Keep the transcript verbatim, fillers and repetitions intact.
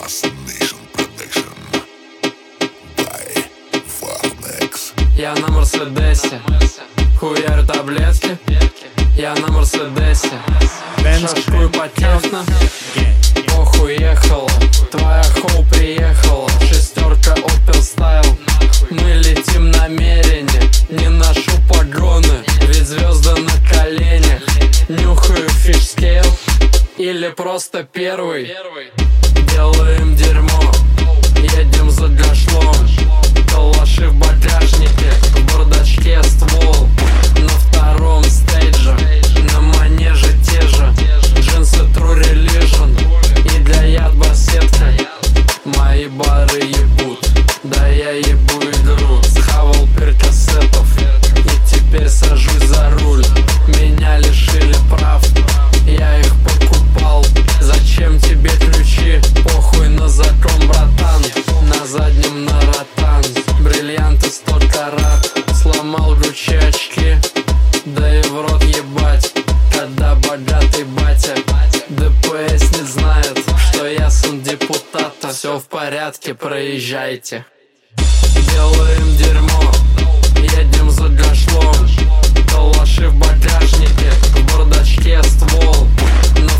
Я на Мерседесе, хуярю таблетки. Я на Мерседесе, шашкую по техно. Ох, уехала, твоя хоу приехала. Шестерка Opel Style. Мы летим намеренно, не ношу погоны, ведь звезды на коленях. Нюхаю фишскейл или просто первый. Делаем дерьмо, едем за гашлом. Калаши в багажнике, в бардачке ствол. На втором стейдже, на манеже те же джинсы True Religion и для яд барсетка. Мои бары ебут, да я ебу игру. Схавал перкассетов и теперь сажусь за руль. Меня лишили прав, я их покупал. Зачем тебе ключи? Похуй на закон, братан. На заднем на ротан, бриллианты сто карат. Сломал Гуччи очки, да и в рот ебать. Когда богатый батя ДПС не знает, что я сын депутата. Все в порядке, проезжайте. Делаем дерьмо, едем за гашлом. Калаши в багажнике, в бардачке ствол. На